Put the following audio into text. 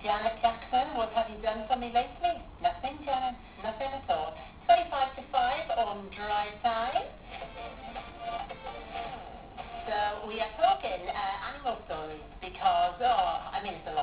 Janet Jackson, what have you done for me lately? Nothing, Janet. Nothing at all. 25 to 5 on drive time. So we are talking animal stories because, I mean, it's a lot.